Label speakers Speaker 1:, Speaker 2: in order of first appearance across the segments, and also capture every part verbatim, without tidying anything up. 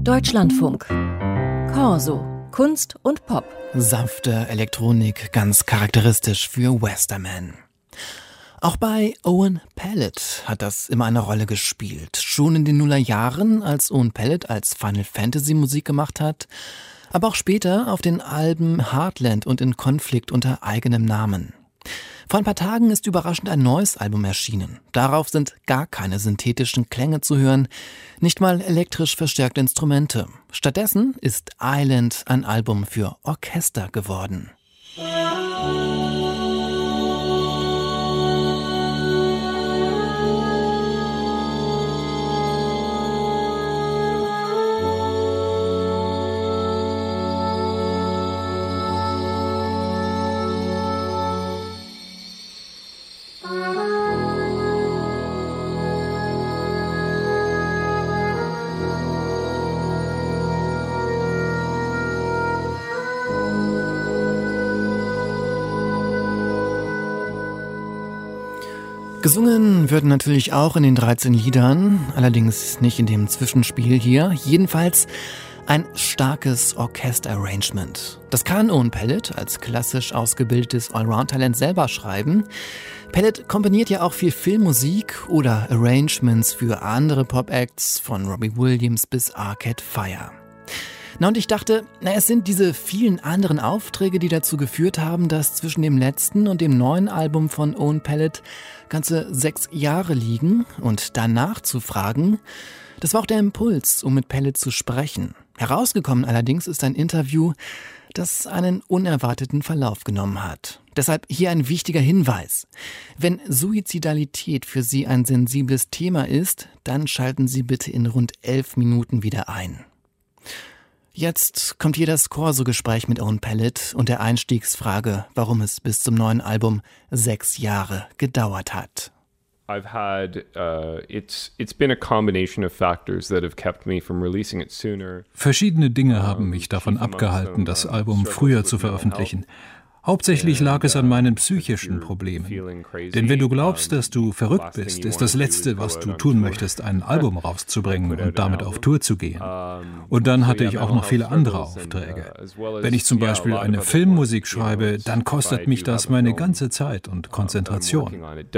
Speaker 1: Deutschlandfunk. Corso. Kunst und Pop.
Speaker 2: Sanfte Elektronik, ganz charakteristisch für Westerman. Auch bei Owen Pallett hat das immer eine Rolle gespielt. Schon in den Nullerjahren, als Owen Pallett als Final Fantasy Musik gemacht hat, aber auch später auf den Alben Heartland und In Konflikt unter eigenem Namen. Vor ein paar Tagen ist überraschend ein neues Album erschienen. Darauf sind gar keine synthetischen Klänge zu hören, nicht mal elektrisch verstärkte Instrumente. Stattdessen ist Island ein Album für Orchester geworden. Gesungen wird natürlich auch in den dreizehn Liedern, allerdings nicht in dem Zwischenspiel hier. Jedenfalls ein starkes Orchester-Arrangement. Das kann Owen Pallett als klassisch ausgebildetes Allround-Talent selber schreiben. Pallett komponiert ja auch viel Filmmusik oder Arrangements für andere Pop-Acts, von Robbie Williams bis Arcade Fire. Na, und ich dachte, na, es sind diese vielen anderen Aufträge, die dazu geführt haben, dass zwischen dem letzten und dem neuen Album von Owen Pallett ganze sechs Jahre liegen. Und danach zu fragen, das war auch der Impuls, um mit Pallett zu sprechen. Herausgekommen allerdings ist ein Interview, das einen unerwarteten Verlauf genommen hat. Deshalb hier ein wichtiger Hinweis. Wenn Suizidalität für Sie ein sensibles Thema ist, dann schalten Sie bitte in rund elf Minuten wieder ein. Jetzt kommt hier das Corso-Gespräch mit Owen Pallett und der Einstiegsfrage, warum es bis zum neuen Album sechs Jahre gedauert hat.
Speaker 3: I've had uh, it's it's been a combination of factors that have kept me from releasing it sooner.
Speaker 4: Verschiedene Dinge haben mich davon abgehalten, das Album früher zu veröffentlichen. Hauptsächlich lag es an meinen psychischen Problemen. Denn wenn du glaubst, dass du verrückt bist, ist das Letzte, was du tun möchtest, ein Album rauszubringen und damit auf Tour zu gehen. Und dann hatte ich auch noch viele andere Aufträge. Wenn ich zum Beispiel eine Filmmusik schreibe, dann kostet mich das meine ganze Zeit und Konzentration.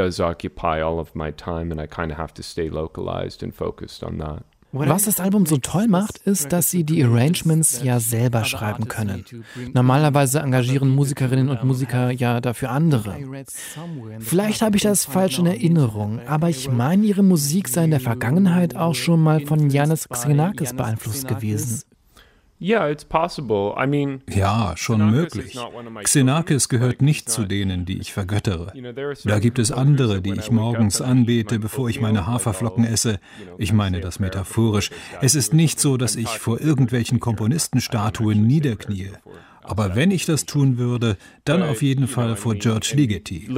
Speaker 2: Was das Album so toll macht, ist, dass sie die Arrangements ja selber schreiben können. Normalerweise engagieren Musikerinnen und Musiker ja dafür andere. Vielleicht habe ich das falsch in Erinnerung, aber ich meine, ihre Musik sei in der Vergangenheit auch schon mal von Yannis Xenakis beeinflusst gewesen.
Speaker 3: Ja,
Speaker 4: schon möglich. Xenakis gehört nicht zu denen, die ich vergöttere. Da gibt es andere, die ich morgens anbete, bevor ich meine Haferflocken esse. Ich meine das metaphorisch. Es ist nicht so, dass ich vor irgendwelchen Komponistenstatuen niederknie. Aber wenn ich das tun würde, dann auf jeden Fall vor George Ligeti.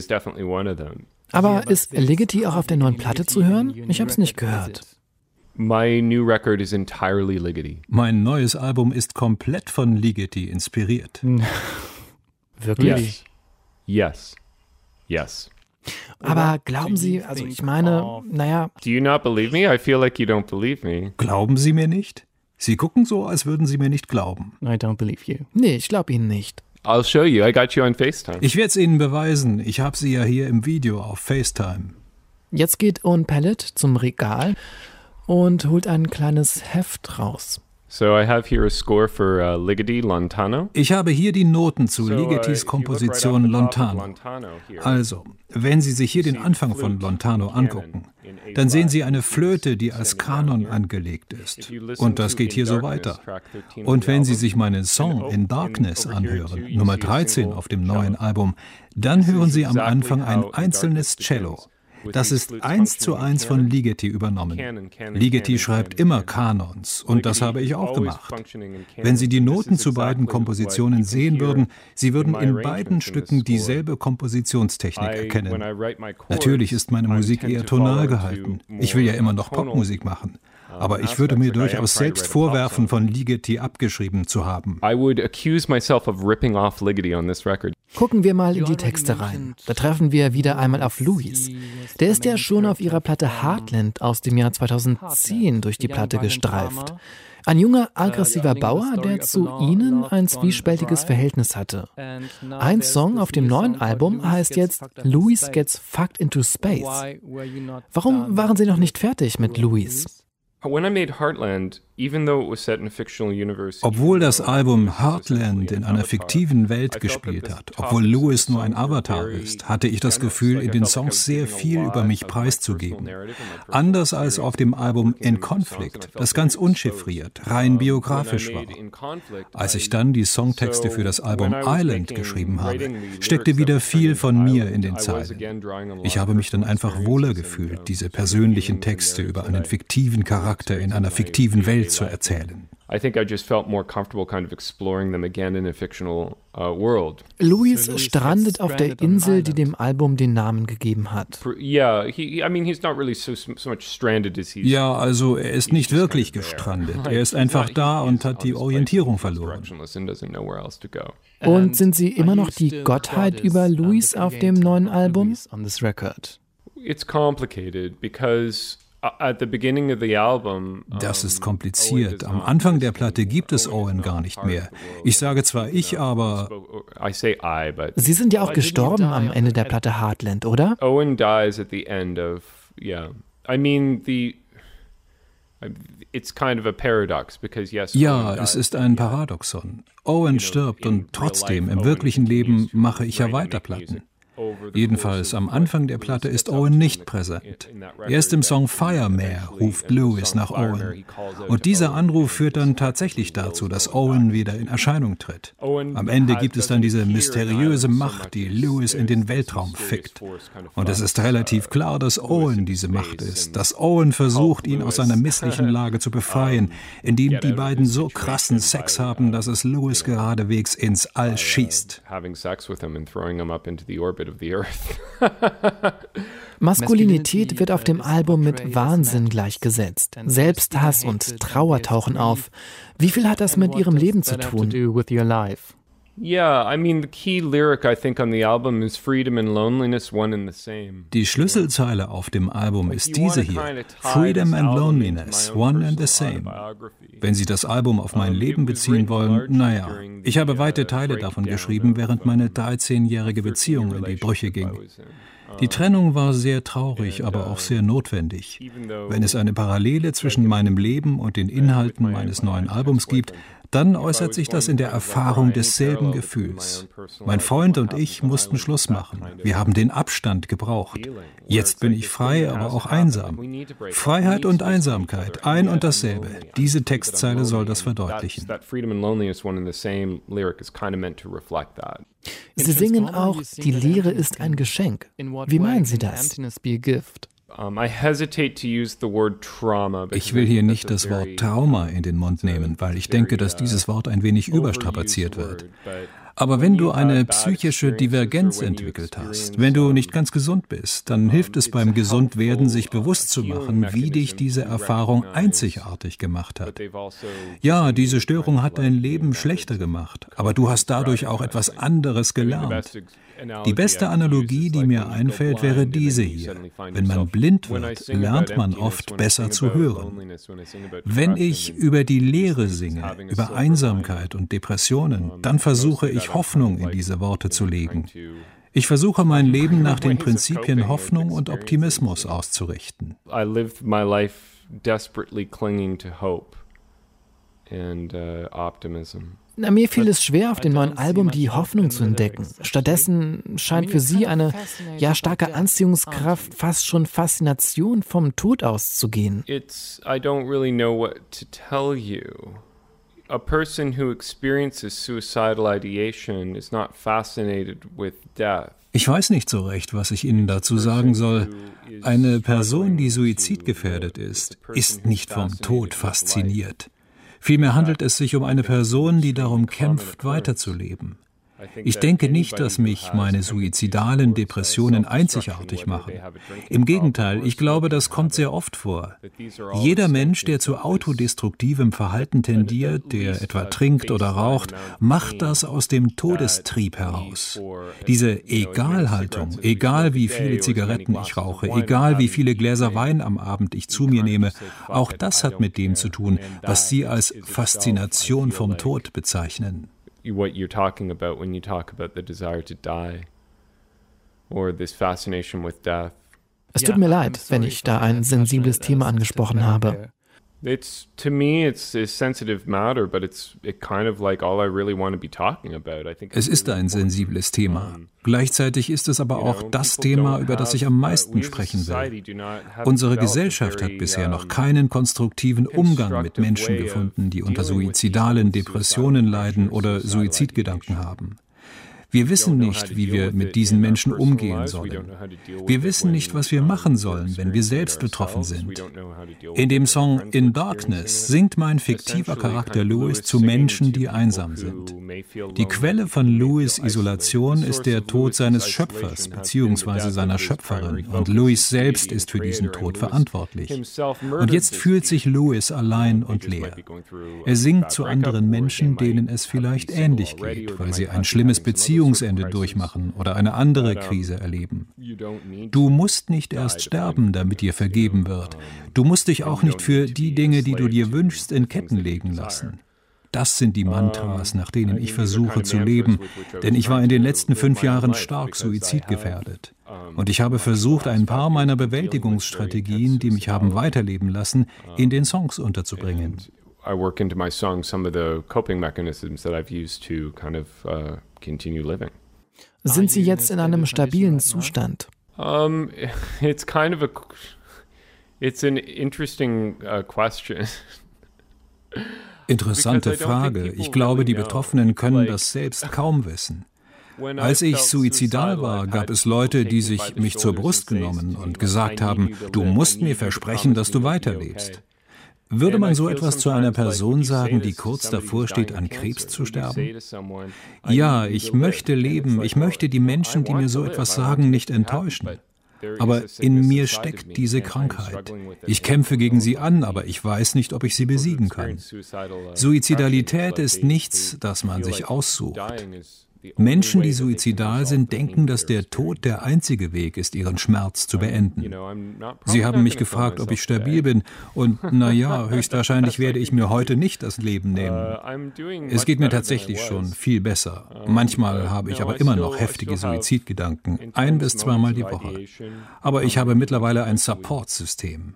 Speaker 2: Aber ist Ligeti auch auf der neuen Platte zu hören? Ich habe es nicht gehört.
Speaker 3: My new record is entirely Ligeti.
Speaker 4: Mein neues Album ist komplett von Ligeti inspiriert.
Speaker 2: Wirklich?
Speaker 3: Yes. Yes.
Speaker 2: Aber glauben Sie, also ich meine, naja...
Speaker 3: Do you not believe me? I feel like you don't believe me.
Speaker 4: Glauben Sie mir nicht? Sie gucken so, als würden Sie mir nicht glauben.
Speaker 2: I don't believe you. Nee, ich glaube Ihnen nicht.
Speaker 3: I'll show you. I got you on FaceTime.
Speaker 4: Ich werde es Ihnen beweisen. Ich habe Sie ja hier im Video auf FaceTime.
Speaker 2: Jetzt geht Owen Pallett zum Regal und holt ein kleines Heft raus.
Speaker 3: So I have here a score for uh, Ligeti Lontano.
Speaker 4: Ich habe hier die Noten zu Ligetis Komposition Lontano. Also, wenn Sie sich hier den Anfang von Lontano angucken, dann sehen Sie eine Flöte, die als Kanon angelegt ist. Und das geht hier so weiter. Und wenn Sie sich meinen Song In Darkness anhören, Nummer dreizehn auf dem neuen Album, dann hören Sie am Anfang ein einzelnes Cello. Das ist eins zu eins von Ligeti übernommen. Ligeti schreibt immer Kanons und das habe ich auch gemacht. Wenn Sie die Noten zu beiden Kompositionen sehen würden, Sie würden in beiden Stücken dieselbe Kompositionstechnik erkennen. Natürlich ist meine Musik eher tonal gehalten. Ich will ja immer noch Popmusik machen. Aber ich würde mir durchaus selbst vorwerfen, von Ligeti abgeschrieben zu haben.
Speaker 3: I would accuse myself of ripping off Ligeti on this record.
Speaker 2: Gucken wir mal in die Texte rein. Da treffen wir wieder einmal auf Louis. Der ist ja schon auf ihrer Platte Heartland aus dem Jahr zweitausendzehn durch die Platte gestreift. Ein junger, aggressiver Bauer, der zu ihnen ein zwiespältiges Verhältnis hatte. Ein Song auf dem neuen Album heißt jetzt Louis Gets Fucked into Space. Warum waren Sie noch nicht fertig mit Louis?
Speaker 4: Obwohl das Album Heartland in einer fiktiven Welt gespielt hat, obwohl Louis nur ein Avatar ist, hatte ich das Gefühl, in den Songs sehr viel über mich preiszugeben. Anders als auf dem Album In Conflict, das ganz unchiffriert, rein biografisch war. Als ich dann die Songtexte für das Album Island geschrieben habe, steckte wieder viel von mir in den Zeilen. Ich habe mich dann einfach wohler gefühlt, diese persönlichen Texte über einen fiktiven Charakter in einer fiktiven Welt zu erzählen.
Speaker 3: I think I just felt more comfortable kind of exploring them again in a fictional uh, world.
Speaker 2: Louis strandet auf der Insel, die dem Album den Namen gegeben hat.
Speaker 3: Yeah, he, I mean, he's not really so, so much stranded as he's.
Speaker 4: Ja, also er ist nicht wirklich gestrandet. Er ist einfach da und hat die Orientierung verloren.
Speaker 2: Und sind Sie immer noch die Gottheit über Louis auf dem neuen Album?
Speaker 3: It's complicated because
Speaker 4: Das ist kompliziert. Am Anfang der Platte gibt es Owen gar nicht mehr. Ich sage zwar ich, aber...
Speaker 2: Sie sind ja auch gestorben am Ende der Platte Heartland, oder?
Speaker 3: Owen dies at the end of, yeah. I mean, the... It's kind of a paradox because yes.
Speaker 4: Ja, es ist ein Paradoxon. Owen stirbt und trotzdem im wirklichen Leben mache ich ja weiter Platten. Jedenfalls am Anfang der Platte ist Owen nicht präsent. Erst im Song Firemare ruft Louis nach Owen. Und dieser Anruf führt dann tatsächlich dazu, dass Owen wieder in Erscheinung tritt. Am Ende gibt es dann diese mysteriöse Macht, die Louis in den Weltraum fickt. Und es ist relativ klar, dass Owen diese Macht ist, dass Owen versucht, ihn aus seiner misslichen Lage zu befreien, indem die beiden so krassen Sex haben, dass es Louis geradewegs ins All schießt.
Speaker 2: Maskulinität wird auf dem Album mit Wahnsinn gleichgesetzt. Selbsthass und Trauer tauchen auf. Wie viel hat das mit Ihrem Leben zu tun?
Speaker 3: Yeah, I mean, the key lyric I think on the album is freedom and loneliness one and the same.
Speaker 4: Die Schlüsselzeile auf dem Album ist diese hier: Freedom and loneliness one and the same. Wenn Sie das Album auf mein Leben beziehen wollen, naja, ich habe weite Teile davon geschrieben, während meine dreizehnjährige Beziehung in die Brüche ging. Die Trennung war sehr traurig, aber auch sehr notwendig. Wenn es eine Parallele zwischen meinem Leben und den Inhalten meines neuen Albums gibt, dann äußert sich das in der Erfahrung desselben Gefühls. Mein Freund und ich mussten Schluss machen. Wir haben den Abstand gebraucht. Jetzt bin ich frei, aber auch einsam. Freiheit und Einsamkeit, ein und dasselbe. Diese Textzeile soll das verdeutlichen.
Speaker 2: Sie singen auch, die Lehre ist ein Geschenk. Wie meinen Sie das?
Speaker 4: Ich will hier nicht das Wort Trauma in den Mund nehmen, weil ich denke, dass dieses Wort ein wenig überstrapaziert wird. Aber wenn du eine psychische Divergenz entwickelt hast, wenn du nicht ganz gesund bist, dann hilft es beim Gesundwerden, sich bewusst zu machen, wie dich diese Erfahrung einzigartig gemacht hat. Ja, diese Störung hat dein Leben schlechter gemacht, aber du hast dadurch auch etwas anderes gelernt. Die beste Analogie, die mir einfällt, wäre diese hier. Wenn man blind wird, lernt man oft besser zu hören. Wenn ich über die Leere singe, über Einsamkeit und Depressionen, dann versuche ich Hoffnung in diese Worte zu legen. Ich versuche mein Leben nach den Prinzipien Hoffnung und Optimismus auszurichten.
Speaker 3: I lived my life desperately clinging to hope and uh, optimism.
Speaker 2: Na, mir fiel es schwer, auf dem neuen Album die Hoffnung zu entdecken. Stattdessen scheint für Sie eine ja starke Anziehungskraft, fast schon Faszination vom Tod auszugehen.
Speaker 3: It's, I don't really know what to tell you. A person who experiences suicidal ideation is not fascinated with death.
Speaker 4: Ich weiß nicht so recht, was ich Ihnen dazu sagen soll. Eine Person, die suizidgefährdet ist, ist nicht vom Tod fasziniert. Vielmehr handelt es sich um eine Person, die darum kämpft, weiterzuleben. Ich denke nicht, dass mich meine suizidalen Depressionen einzigartig machen. Im Gegenteil, ich glaube, das kommt sehr oft vor. Jeder Mensch, der zu autodestruktivem Verhalten tendiert, der etwa trinkt oder raucht, macht das aus dem Todestrieb heraus. Diese Egalhaltung, egal wie viele Zigaretten ich rauche, egal wie viele Gläser Wein am Abend ich zu mir nehme, auch das hat mit dem zu tun, was Sie als Faszination vom Tod bezeichnen.
Speaker 3: What you're talking about when you talk about the desire to die or this fascination with death.
Speaker 2: Es tut mir leid, wenn ich da ein sensibles Thema angesprochen habe.
Speaker 3: It's to me it's a sensitive matter, but it's it kind of like all I really want to be talking about. I think
Speaker 4: es ist ein sensibles Thema. Gleichzeitig ist es aber auch das Thema, über das ich am meisten sprechen will. Unsere Gesellschaft hat bisher noch keinen konstruktiven Umgang mit Menschen gefunden, die unter suizidalen Depressionen leiden oder Suizidgedanken haben. Wir wissen nicht, wie wir mit diesen Menschen umgehen sollen. Wir wissen nicht, was wir machen sollen, wenn wir selbst betroffen sind. In dem Song In Darkness singt mein fiktiver Charakter Louis zu Menschen, die einsam sind. Die Quelle von Louis' Isolation ist der Tod seines Schöpfers bzw. seiner Schöpferin, und Louis selbst ist für diesen Tod verantwortlich. Und jetzt fühlt sich Louis allein und leer. Er singt zu anderen Menschen, denen es vielleicht ähnlich geht, weil sie ein schlimmes Beziehungsende durchmachen oder eine andere Krise erleben. Du musst nicht erst sterben, damit dir vergeben wird. Du musst dich auch nicht für die Dinge, die du dir wünschst, in Ketten legen lassen. Das sind die Mantras, nach denen ich versuche zu leben, denn ich war in den letzten fünf Jahren stark suizidgefährdet. Und ich habe versucht, ein paar meiner Bewältigungsstrategien, die mich haben weiterleben lassen, in den Songs unterzubringen.
Speaker 3: I work into my songs some of the coping mechanisms that I've used to kind of uh, continue living.
Speaker 2: Sind Sie jetzt in einem stabilen Zustand?
Speaker 3: Um, it's kind of a, it's an interesting uh, question.
Speaker 4: Interessante Frage. Ich glaube, die Betroffenen können das selbst kaum wissen. Als ich suizidal war, gab es Leute, die sich mich zur Brust genommen und gesagt haben, du musst mir versprechen, dass du weiterlebst. Würde man so etwas zu einer Person sagen, die kurz davor steht, an Krebs zu sterben? Ja, ich möchte leben, ich möchte die Menschen, die mir so etwas sagen, nicht enttäuschen. Aber in mir steckt diese Krankheit. Ich kämpfe gegen sie an, aber ich weiß nicht, ob ich sie besiegen kann. Suizidalität ist nichts, das man sich aussucht. Menschen, die suizidal sind, denken, dass der Tod der einzige Weg ist, ihren Schmerz zu beenden. Sie haben mich gefragt, ob ich stabil bin, und naja, höchstwahrscheinlich werde ich mir heute nicht das Leben nehmen. Es geht mir tatsächlich schon viel besser. Manchmal habe ich aber immer noch heftige Suizidgedanken, ein- bis zweimal die Woche. Aber ich habe mittlerweile ein Support-System.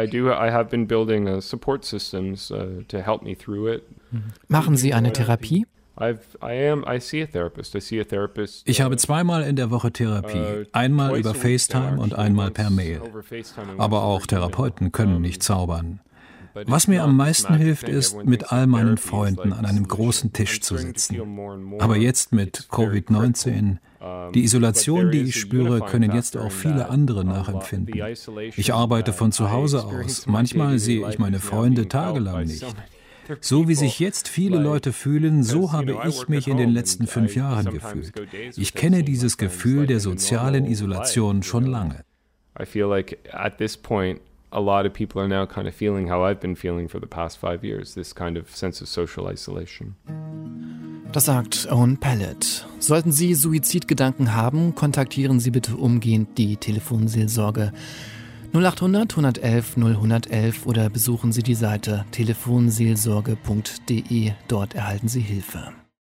Speaker 2: Machen Sie eine Therapie?
Speaker 4: Ich habe zweimal in der Woche Therapie, einmal über FaceTime und einmal per Mail. Aber auch Therapeuten können nicht zaubern. Was mir am meisten hilft, ist, mit all meinen Freunden an einem großen Tisch zu sitzen. Aber jetzt mit Covid neunzehn, die Isolation, die ich spüre, können jetzt auch viele andere nachempfinden. Ich arbeite von zu Hause aus. Manchmal sehe ich meine Freunde tagelang nicht. So wie sich jetzt viele Leute fühlen, so habe ich mich in den letzten fünf Jahren gefühlt. Ich kenne dieses Gefühl der sozialen Isolation schon lange.
Speaker 3: I feel like at this point a lot of people are now kind of feeling how I've been feeling for the past five years, this kind of sense of social isolation.
Speaker 2: Das sagt Owen Pallett. Sollten Sie Suizidgedanken haben, kontaktieren Sie bitte umgehend die Telefonseelsorge null acht hundert, hundertelf, null hundertelf oder besuchen Sie die Seite telefonseelsorge punkt de. Dort erhalten Sie Hilfe.